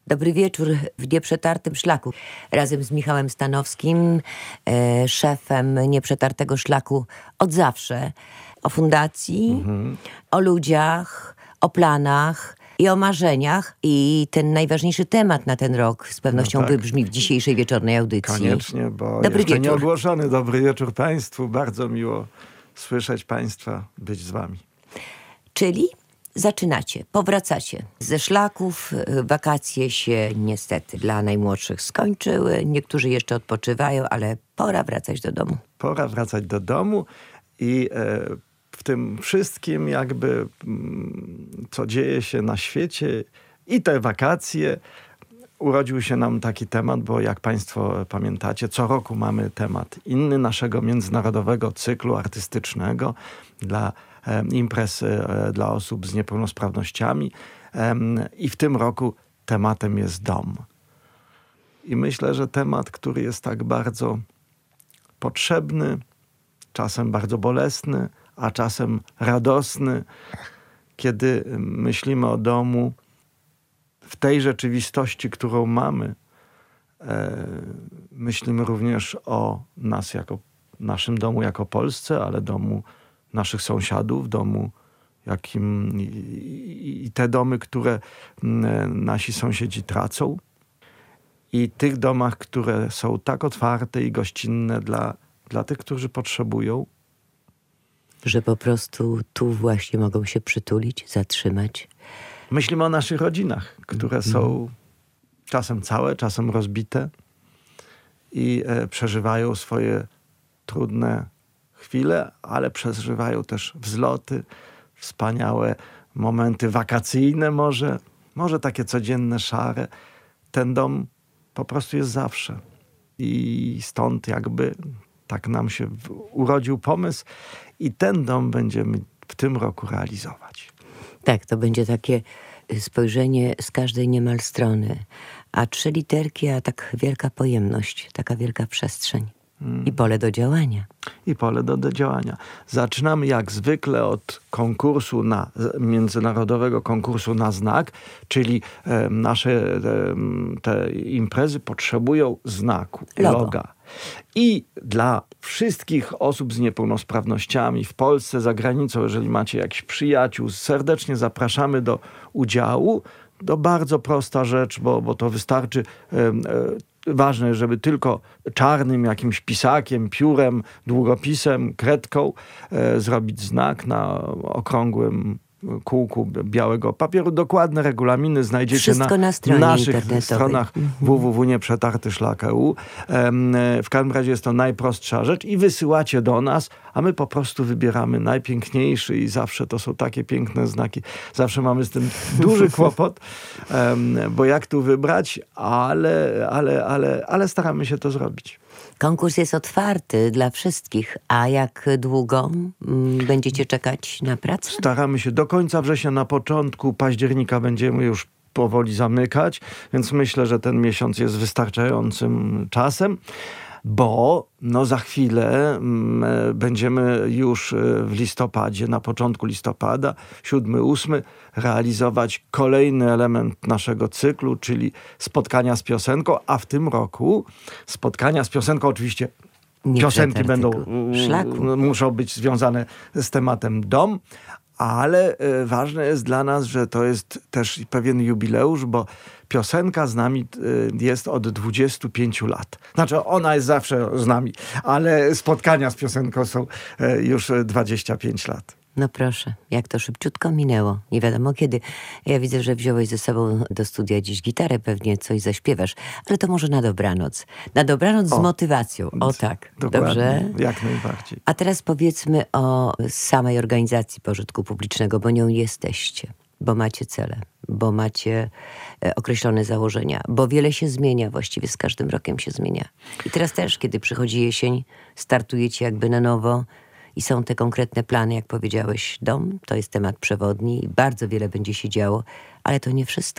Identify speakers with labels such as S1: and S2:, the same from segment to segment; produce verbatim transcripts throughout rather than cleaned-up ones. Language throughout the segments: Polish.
S1: Dobry wieczór w Nieprzetartym Szlaku. Razem z Michałem Stanowskim, e, szefem Nieprzetartego Szlaku od zawsze. O fundacji, mhm. o ludziach, o planach i o marzeniach. I ten najważniejszy temat na ten rok z pewnością no tak. wybrzmi w dzisiejszej wieczornej audycji.
S2: Koniecznie, bo
S1: Dobry
S2: jeszcze
S1: wieczór.
S2: nie ogłoszony. Dobry wieczór Państwu. Bardzo miło słyszeć Państwa, być z Wami.
S1: Czyli zaczynacie, powracacie ze szlaków. Wakacje się niestety dla najmłodszych skończyły. Niektórzy jeszcze odpoczywają, ale pora wracać do domu.
S2: Pora wracać do domu i e, w tym wszystkim jakby co dzieje się na świecie i te wakacje urodził się nam taki temat, bo jak Państwo pamiętacie, co roku mamy temat inny naszego międzynarodowego cyklu artystycznego dla e, imprez e, dla osób z niepełnosprawnościami e, i w tym roku tematem jest dom. I myślę, że temat, który jest tak bardzo potrzebny, czasem bardzo bolesny, a czasem radosny, kiedy myślimy o domu w tej rzeczywistości, którą mamy, e, myślimy również o nas jako, naszym domu jako Polsce, ale domu naszych sąsiadów, domu jakim i, i te domy, które m, nasi sąsiedzi tracą i tych domach, które są tak otwarte i gościnne dla, dla tych, którzy potrzebują.
S1: Że po prostu tu właśnie mogą się przytulić, zatrzymać.
S2: Myślimy o naszych rodzinach, które mm. są czasem całe, czasem rozbite i e, przeżywają swoje trudne chwile, ale przeżywają też wzloty, wspaniałe momenty wakacyjne może, może takie codzienne, szare. Ten dom po prostu jest zawsze. I stąd jakby tak nam się w, urodził pomysł i ten dom będziemy w tym roku realizować.
S1: Tak, to będzie takie spojrzenie z każdej niemal strony. A trzy literki, a tak wielka pojemność, taka wielka przestrzeń. Hmm. I pole do działania.
S2: I pole do, do działania. Zaczynamy jak zwykle od konkursu na, międzynarodowego konkursu na znak, czyli e, nasze e, te imprezy potrzebują znaku,
S1: Logo.
S2: loga. I dla wszystkich osób z niepełnosprawnościami w Polsce, za granicą, jeżeli macie jakichś przyjaciół, serdecznie zapraszamy do udziału. To bardzo prosta rzecz, bo, bo to wystarczy. E, e, ważne, żeby tylko czarnym jakimś pisakiem, piórem, długopisem, kredką e, zrobić znak na okrągłym kółku białego papieru. Dokładne regulaminy znajdziecie na,
S1: na
S2: naszych stronach w w w kropka nieprzetarty szlak kropka e u. W każdym razie jest to najprostsza rzecz i wysyłacie do nas, a my po prostu wybieramy najpiękniejszy i zawsze to są takie piękne znaki. Zawsze mamy z tym duży kłopot, bo jak tu wybrać, ale, ale, ale, ale staramy się to zrobić.
S1: Konkurs jest otwarty dla wszystkich, a jak długo mm, będziecie czekać na pracę?
S2: Staramy się do końca września, na początku października będziemy już powoli zamykać, więc myślę, że ten miesiąc jest wystarczającym czasem, bo no za chwilę m, będziemy już w listopadzie, na początku listopada, siódmy, ósmy, realizować kolejny element naszego cyklu, czyli spotkania z piosenką, a w tym roku spotkania z piosenką oczywiście piosenki będą,
S1: szlaku.
S2: muszą być związane z tematem dom, ale e, ważne jest dla nas, że to jest też pewien jubileusz, bo piosenka z nami e, jest od dwudziestu pięciu lat. Znaczy ona jest zawsze z nami, ale spotkania z piosenką są e, już dwadzieścia pięć lat.
S1: No proszę, jak to szybciutko minęło. Nie wiadomo kiedy. Ja widzę, że wziąłeś ze sobą do studia dziś gitarę, pewnie coś zaśpiewasz, ale to może na dobranoc. Na dobranoc o, z motywacją. O tak,
S2: dokładnie,
S1: dobrze?
S2: Jak najbardziej.
S1: A teraz powiedzmy o samej organizacji pożytku publicznego, bo nią jesteście, bo macie cele, bo macie e, określone założenia, bo wiele się zmienia, właściwie z każdym rokiem się zmienia. I teraz też, kiedy przychodzi jesień, startujecie jakby na nowo, i są te konkretne plany, jak powiedziałeś, dom, to jest temat przewodni i bardzo wiele będzie się działo, ale to nie wszystko.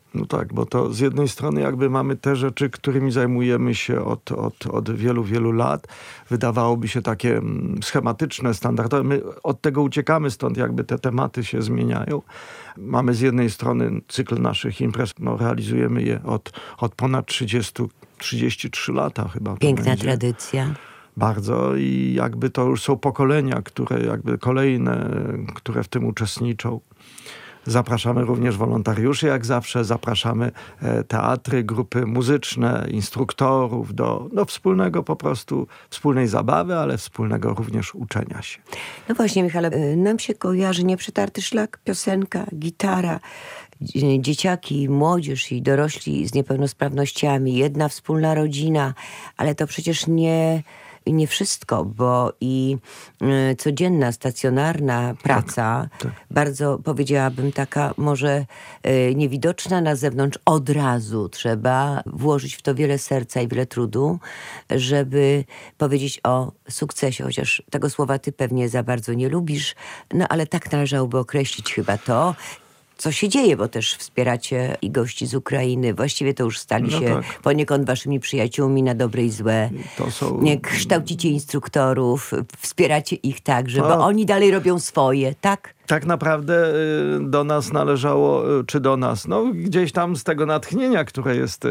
S2: No tak, bo to z jednej strony jakby mamy te rzeczy, którymi zajmujemy się od, od, od wielu, wielu lat. Wydawałoby się takie schematyczne, standardowe. My od tego uciekamy, stąd jakby te tematy się zmieniają. Mamy z jednej strony cykl naszych imprez, no realizujemy je od, od ponad trzydziestu, trzydziestu trzech lata chyba.
S1: Piękna tradycja.
S2: Bardzo i jakby to już są pokolenia, które jakby kolejne, które w tym uczestniczą. Zapraszamy również wolontariuszy, jak zawsze. Zapraszamy teatry, grupy muzyczne, instruktorów do, do wspólnego po prostu, wspólnej zabawy, ale wspólnego również uczenia się.
S1: No właśnie, Michale, nam się kojarzy Nieprzetarty Szlak, piosenka, gitara, dzieciaki, młodzież i dorośli z niepełnosprawnościami, jedna wspólna rodzina, ale to przecież nie... I nie wszystko, bo i y, codzienna, stacjonarna praca, tak, tak. bardzo powiedziałabym taka może y, niewidoczna na zewnątrz, od razu trzeba włożyć w to wiele serca i wiele trudu, żeby powiedzieć o sukcesie, chociaż tego słowa ty pewnie za bardzo nie lubisz, no ale tak należałoby określić chyba to, co się dzieje, bo też wspieracie i gości z Ukrainy. Właściwie to już stali
S2: no
S1: się
S2: tak.
S1: poniekąd waszymi przyjaciółmi na dobre i złe.
S2: To są...
S1: Kształcicie instruktorów, wspieracie ich także,
S2: no.
S1: bo oni dalej robią swoje, tak?
S2: Tak naprawdę do nas należało, czy do nas, no gdzieś tam z tego natchnienia, które jest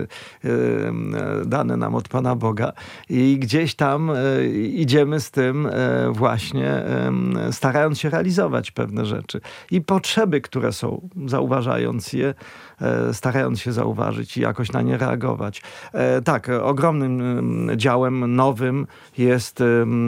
S2: dane nam od Pana Boga i gdzieś tam idziemy z tym właśnie, starając się realizować pewne rzeczy. I potrzeby, które są, zauważając je, starając się zauważyć i jakoś na nie reagować. Tak, ogromnym działem nowym jest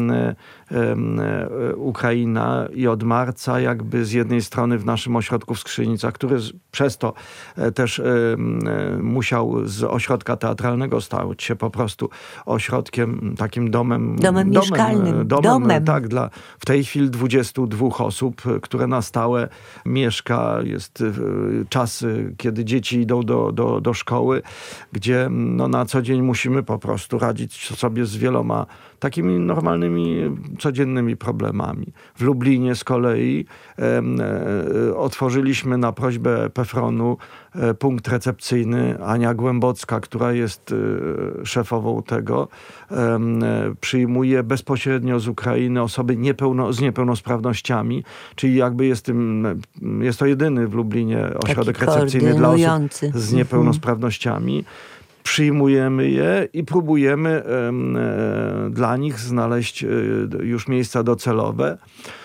S2: Ukraina i od marca jakby z jednej strony w naszym ośrodku w Skrzynicach, który przez to też musiał z ośrodka teatralnego stać się po prostu ośrodkiem, takim domem.
S1: Domem mieszkalnym.
S2: Domem,
S1: domem.
S2: Tak, dla w tej chwili dwudziestu dwóch osób, które na stałe mieszka. Jest czas, kiedy dzieci idą do, do, do szkoły, gdzie no, na co dzień musimy po prostu radzić sobie z wieloma takimi normalnymi, codziennymi problemami. W Lublinie z kolei e, e, otworzyliśmy na prośbę Pefronu e, punkt recepcyjny. Ania Głębocka, która jest e, szefową tego, e, przyjmuje bezpośrednio z Ukrainy osoby niepełno, z niepełnosprawnościami, czyli jakby jest, tym, jest to jedyny w Lublinie ośrodek recepcyjny dla osób z niepełnosprawnościami. Przyjmujemy je i próbujemy e, e, dla nich znaleźć e, już miejsca docelowe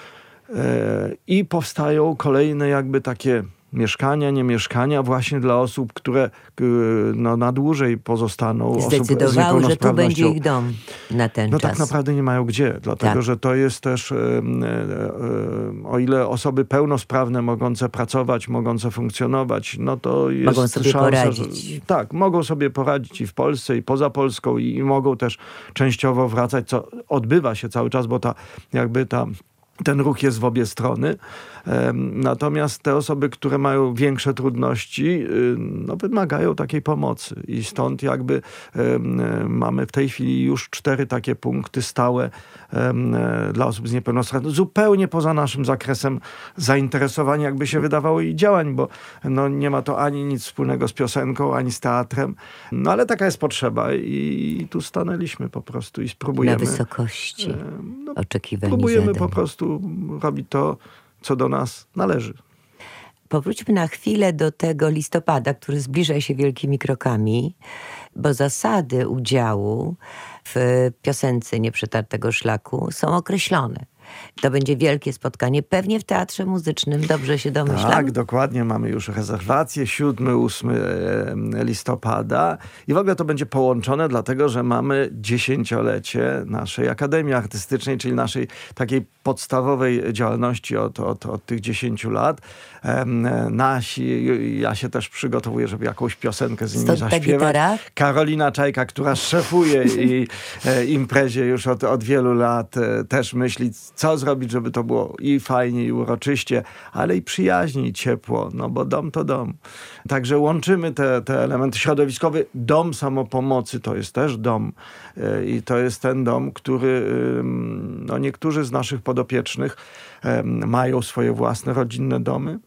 S2: e, i powstają kolejne jakby takie mieszkania, nie mieszkania właśnie dla osób, które no, na dłużej pozostaną.
S1: Zdecydowały, że tu będzie ich dom na ten
S2: no,
S1: czas.
S2: No tak naprawdę nie mają gdzie, dlatego tak. że to jest też, e, e, o ile osoby pełnosprawne mogące pracować, mogące funkcjonować, no to jest
S1: mogą sobie
S2: szansa,
S1: poradzić.
S2: Że, tak, mogą sobie poradzić i w Polsce, i poza Polską i, i mogą też częściowo wracać, co odbywa się cały czas, bo ta jakby ta ten ruch jest w obie strony. Natomiast te osoby, które mają większe trudności, no, wymagają takiej pomocy. I stąd jakby mamy w tej chwili już cztery takie punkty stałe dla osób z niepełnosprawnością. Zupełnie poza naszym zakresem zainteresowań, jakby się wydawało, i działań, bo no, nie ma to ani nic wspólnego z piosenką, ani z teatrem. No ale taka jest potrzeba i tu stanęliśmy po prostu i spróbujemy.
S1: Na wysokości no, oczekiwań.
S2: Próbujemy
S1: zadań.
S2: po prostu robić to, co do nas należy.
S1: Powróćmy na chwilę do tego listopada, który zbliża się wielkimi krokami, bo zasady udziału w piosence Nieprzetartego Szlaku są określone. To będzie wielkie spotkanie, pewnie w Teatrze Muzycznym, dobrze się domyślam?
S2: Tak, dokładnie, mamy już rezerwację, siódmego do ósmego listopada i w ogóle to będzie połączone, dlatego że mamy dziesięciolecie naszej Akademii Artystycznej, czyli naszej takiej podstawowej działalności od, od, od tych dziesięciu lat. Nasi, ja się też przygotowuję, żeby jakąś piosenkę z nimi
S1: Stąd
S2: zaśpiewać. Karolina Czajka, która szefuje i e, imprezie już od, od wielu lat, e, też myśli, co zrobić, żeby to było i fajnie, i uroczyście, ale i przyjaźnie, i ciepło, no bo dom to dom. Także łączymy te, te elementy środowiskowe. Dom samopomocy to jest też dom e, i to jest ten dom, który e, no niektórzy z naszych podopiecznych e, mają swoje własne rodzinne domy.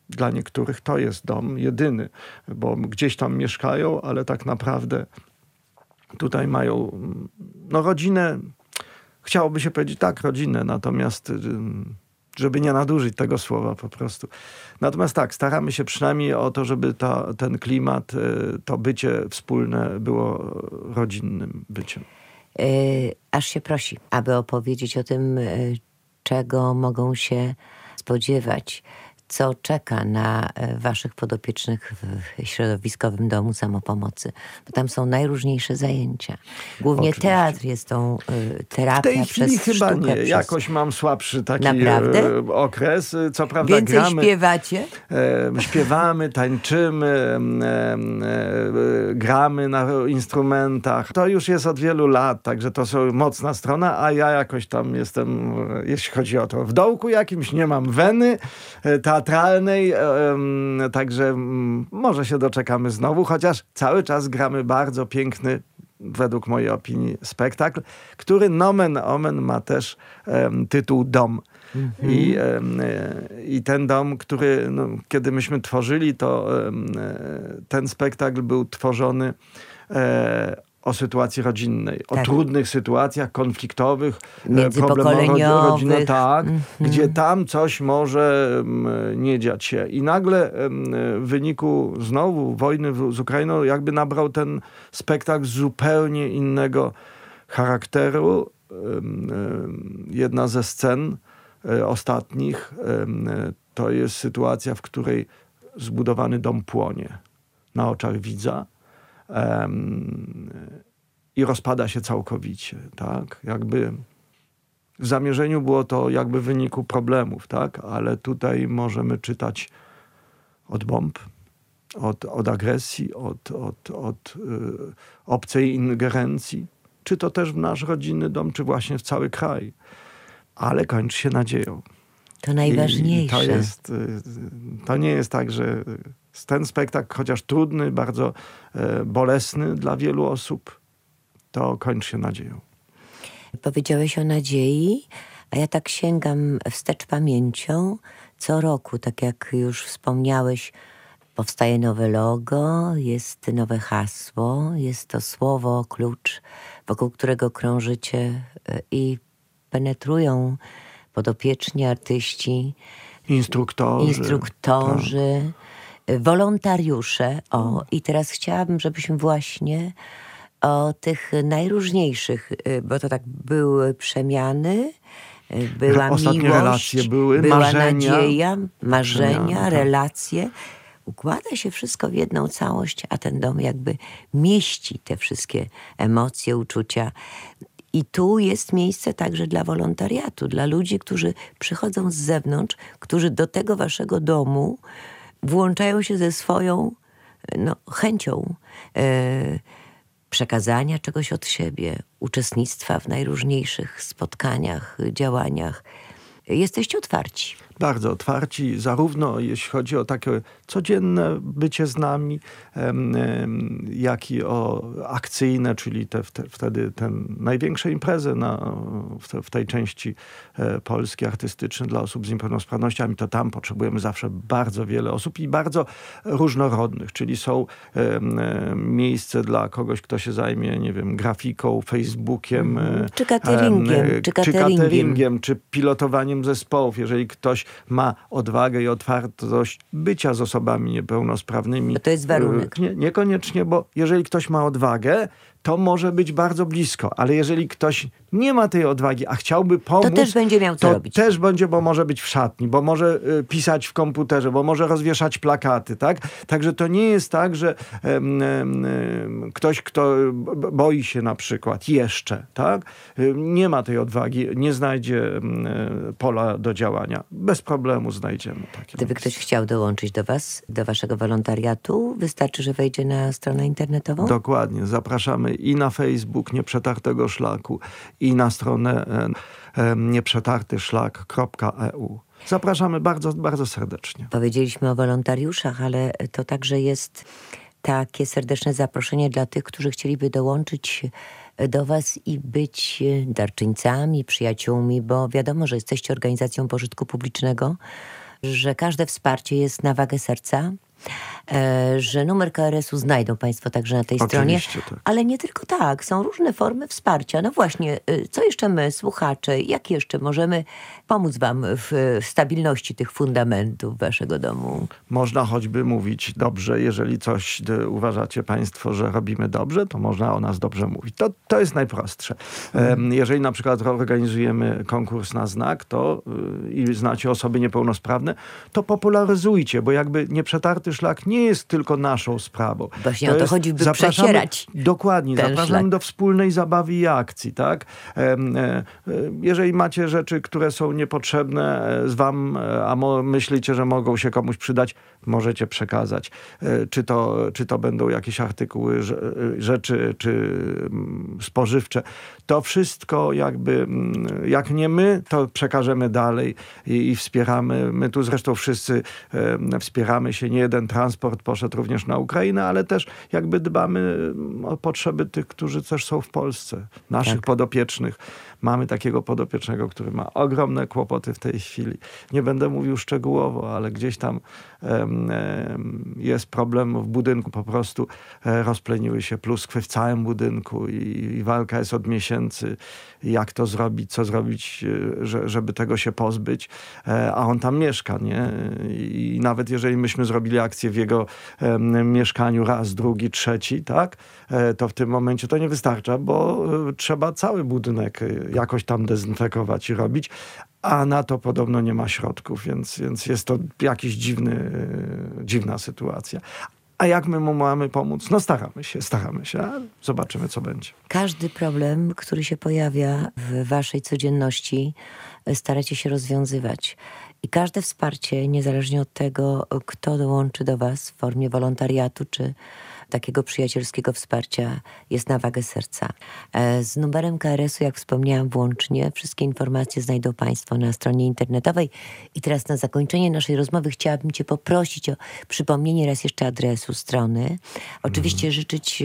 S2: dla niektórych to jest dom jedyny, bo gdzieś tam mieszkają, ale tak naprawdę tutaj mają no, rodzinę, chciałoby się powiedzieć tak, rodzinę, natomiast żeby nie nadużyć tego słowa po prostu. Natomiast tak, staramy się przynajmniej o to, żeby ta, ten klimat, to bycie wspólne było rodzinnym byciem.
S1: Yy, aż się prosi, aby opowiedzieć o tym, yy, czego mogą się spodziewać, co czeka na waszych podopiecznych w środowiskowym domu samopomocy. Bo tam są najróżniejsze zajęcia. Głównie
S2: Oczywiście.
S1: Teatr jest tą y, terapią przez
S2: W tej chwili chyba
S1: sztukę,
S2: nie.
S1: przez...
S2: Jakoś mam słabszy taki
S1: Naprawdę?
S2: e, okres. Co prawda
S1: Więcej
S2: gramy,
S1: śpiewacie?
S2: E, śpiewamy, tańczymy, e, e, gramy na instrumentach. To już jest od wielu lat, także to są mocna strona, a ja jakoś tam jestem, jeśli chodzi o to, w dołku jakimś, nie mam weny e, teatralnej, e, e, także m, może się doczekamy znowu, chociaż cały czas gramy bardzo piękny, według mojej opinii, spektakl, który nomen omen ma też e, tytuł Dom. Mm-hmm. I, e, I ten dom, który, no, kiedy myśmy tworzyli, to e, ten spektakl był tworzony e, o sytuacji rodzinnej, tak. o trudnych sytuacjach konfliktowych,
S1: międzypokoleniowych,
S2: rodzinne, tak,
S1: mm-hmm.
S2: gdzie tam coś może nie dziać się. I nagle w wyniku znowu wojny z Ukrainą jakby nabrał ten spektakl zupełnie innego charakteru. Jedna ze scen ostatnich to jest sytuacja, w której zbudowany dom płonie na oczach widza. Um, i rozpada się całkowicie, tak? Jakby w zamierzeniu było to jakby w wyniku problemów, tak? Ale tutaj możemy czytać od bomb, od, od agresji, od, od, od y, obcej ingerencji, czy to też w nasz rodzinny dom, czy właśnie w cały kraj. Ale kończy się nadzieją.
S1: To najważniejsze.
S2: I, i to jest, to nie jest tak, że ten spektakl, chociaż trudny, bardzo e, bolesny dla wielu osób, to kończy się nadzieją.
S1: Powiedziałeś o nadziei, a ja tak sięgam wstecz pamięcią. Co roku, tak jak już wspomniałeś, powstaje nowe logo, jest nowe hasło, jest to słowo, klucz, wokół którego krążycie i penetrują podopieczni artyści,
S2: instruktorzy,
S1: instruktorzy tak. wolontariusze. O, i teraz chciałabym, żebyśmy właśnie o tych najróżniejszych, bo to tak były przemiany, była
S2: Ostatnie
S1: miłość,
S2: relacje były,
S1: była
S2: marzenia,
S1: nadzieja, marzenia,
S2: przemiany, tak.
S1: relacje. Układa się wszystko w jedną całość, a ten dom jakby mieści te wszystkie emocje, uczucia. I tu jest miejsce także dla wolontariatu, dla ludzi, którzy przychodzą z zewnątrz, którzy do tego waszego domu włączają się ze swoją no, chęcią e, przekazania czegoś od siebie, uczestnictwa w najróżniejszych spotkaniach, działaniach. Jesteście otwarci.
S2: Bardzo otwarci, zarówno jeśli chodzi o takie codzienne bycie z nami, em, em, jak i o akcyjne, czyli te, te, wtedy te największe imprezy na, w, te, w tej części e, Polski artystycznej dla osób z niepełnosprawnościami, to tam potrzebujemy zawsze bardzo wiele osób i bardzo różnorodnych, czyli są em, em, miejsce dla kogoś, kto się zajmie, nie wiem, grafiką, Facebookiem,
S1: czy cateringiem,
S2: em,
S1: czy,
S2: czy
S1: cateringiem.
S2: cateringiem, czy pilotowaniem zespołów. Jeżeli ktoś ma odwagę i otwartość bycia z osobami niepełnosprawnymi.
S1: Bo to jest warunek.
S2: Nie, niekoniecznie, bo jeżeli ktoś ma odwagę, to może być bardzo blisko, ale jeżeli ktoś nie ma tej odwagi, a chciałby pomóc,
S1: to też będzie miał co
S2: to
S1: robić.
S2: też będzie, bo może być w szatni, bo może y, pisać w komputerze, bo może rozwieszać plakaty, tak? Także to nie jest tak, że um, um, ktoś, kto boi się na przykład jeszcze, tak? Nie ma tej odwagi, nie znajdzie um, pola do działania. Bez problemu znajdziemy takie.
S1: Gdyby
S2: miejsce.
S1: ktoś chciał dołączyć do was, do waszego wolontariatu, wystarczy, że wejdzie na stronę internetową?
S2: Dokładnie. Zapraszamy i na Facebook Nieprzetartego Szlaku, i na stronę e, e, nieprzetarty szlak kropka e u. Zapraszamy bardzo, bardzo serdecznie.
S1: Powiedzieliśmy o wolontariuszach, ale to także jest takie serdeczne zaproszenie dla tych, którzy chcieliby dołączyć do was i być darczyńcami, przyjaciółmi, bo wiadomo, że jesteście organizacją pożytku publicznego, że każde wsparcie jest na wagę serca, e, że numer K R S u znajdą państwo także na tej stronie.
S2: Tak.
S1: Ale nie tylko tak, są różne formy wsparcia. No właśnie, co jeszcze my, słuchacze, jak jeszcze możemy pomóc wam w stabilności tych fundamentów waszego domu?
S2: Można choćby mówić dobrze, jeżeli coś d- uważacie państwo, że robimy dobrze, to można o nas dobrze mówić. To, to jest najprostsze. Hmm. Jeżeli na przykład organizujemy konkurs na znak, to yy, i znacie osoby niepełnosprawne, to popularyzujcie, bo jakby Nieprzetarty Szlak nie jest tylko naszą sprawą.
S1: Właśnie
S2: to
S1: o to
S2: jest,
S1: chodzi, by przecierać.
S2: Dokładnie, zapraszamy szlak. do wspólnej zabawy i akcji, tak? E, e, jeżeli macie rzeczy, które są niepotrzebne z wam, a mo- myślicie, że mogą się komuś przydać, możecie przekazać. E, czy to, czy to będą jakieś artykuły, rzeczy, czy spożywcze. To wszystko jakby, jak nie my, to przekażemy dalej i, i wspieramy. My tu zresztą wszyscy e, wspieramy się. Nie jeden transport poszedł również na Ukrainę, ale też jakby dbamy o potrzeby tych, którzy też są w Polsce. Naszych tak. podopiecznych. Mamy takiego podopiecznego, który ma ogromne kłopoty w tej chwili. Nie będę mówił szczegółowo, ale gdzieś tam um, um, jest problem w budynku. Po prostu e, rozpleniły się pluskwy w całym budynku i, i walka jest od miesięcy. Jak to zrobić, co zrobić, że, żeby tego się pozbyć. E, a on tam mieszka, nie? I nawet jeżeli myśmy zrobili akcję w jego um, mieszkaniu raz, drugi, trzeci, tak? E, to w tym momencie to nie wystarcza, bo e, trzeba cały budynek jakoś tam dezynfekować i robić, a na to podobno nie ma środków, więc, więc jest to jakiś dziwny, dziwna sytuacja. A jak my mu mamy pomóc? No staramy się, staramy się, a zobaczymy, co będzie.
S1: Każdy problem, który się pojawia w waszej codzienności, staracie się rozwiązywać. I każde wsparcie, niezależnie od tego, kto dołączy do was w formie wolontariatu, czy takiego przyjacielskiego wsparcia, jest na wagę serca. Z numerem K R S u, jak wspomniałam, włącznie wszystkie informacje znajdą państwo na stronie internetowej. I teraz na zakończenie naszej rozmowy chciałabym cię poprosić o przypomnienie raz jeszcze adresu strony. Oczywiście mm. życzyć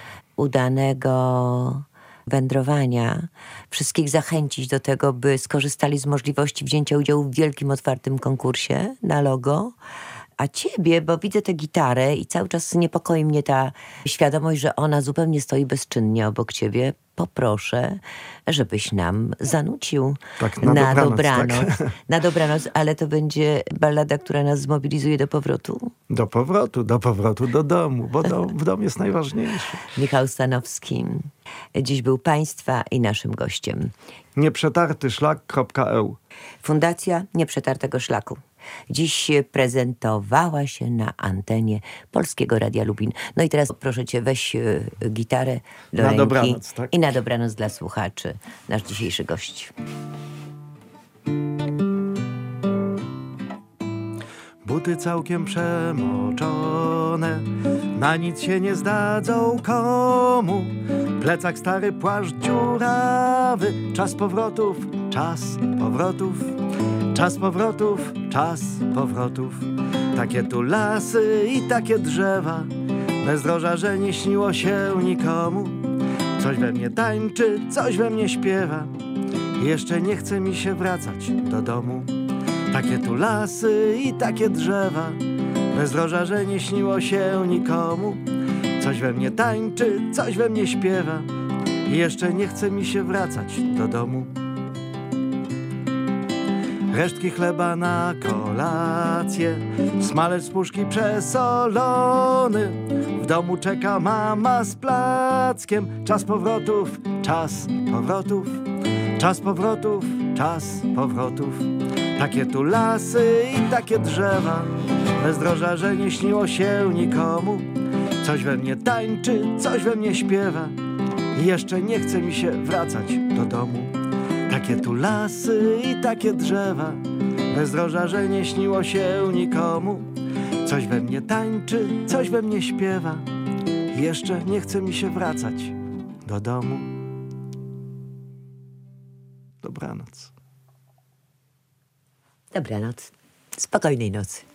S1: udanego wędrowania, wszystkich zachęcić do tego, by skorzystali z możliwości wzięcia udziału w wielkim, otwartym konkursie na logo. A ciebie, bo widzę tę gitarę i cały czas niepokoi mnie ta świadomość, że ona zupełnie stoi bezczynnie obok ciebie. Poproszę, żebyś nam zanucił
S2: tak, na,
S1: na
S2: dobranoc.
S1: dobranoc.
S2: Tak.
S1: Na dobranoc, ale to będzie ballada, która nas zmobilizuje do powrotu.
S2: Do powrotu, do powrotu do domu, bo dom, w dom jest najważniejszy.
S1: Michał Stanowski dziś był państwa i naszym gościem.
S2: Nieprzetarty szlak kropka e u.
S1: Fundacja Nieprzetartego Szlaku. Dziś prezentowała się na antenie Polskiego Radia Lubin. No i teraz proszę cię, weź y, gitarę do
S2: na
S1: ręki.
S2: Dobranoc, tak?
S1: I na dobranoc dla słuchaczy. Nasz dzisiejszy gość.
S2: Buty całkiem przemoczone, na nic się nie zdadzą komu. Plecak stary, płaszcz dziurawy. Czas powrotów, czas powrotów. Czas powrotów, czas powrotów. Takie tu lasy i takie drzewa. Bezdroża, że nie śniło się nikomu. Coś we mnie tańczy, coś we mnie śpiewa. Jeszcze nie chce mi się wracać do domu. Takie tu lasy i takie drzewa. Bezdroża, że nie śniło się nikomu. Coś we mnie tańczy, coś we mnie śpiewa. Jeszcze nie chce mi się wracać do domu. Resztki chleba na kolację, smalec z puszki przesolony. W domu czeka mama z plackiem. Czas powrotów, czas powrotów. Czas powrotów, czas powrotów. Takie tu lasy i takie drzewa. Bezdroża, że nie śniło się nikomu. Coś we mnie tańczy, coś we mnie śpiewa. I jeszcze nie chce mi się wracać do domu. Takie tu lasy i takie drzewa. Bezdroża, że nie śniło się nikomu. Coś we mnie tańczy, coś we mnie śpiewa. I jeszcze nie chce mi się wracać do domu. Dobranoc.
S1: Dobranoc. Spokojnej nocy.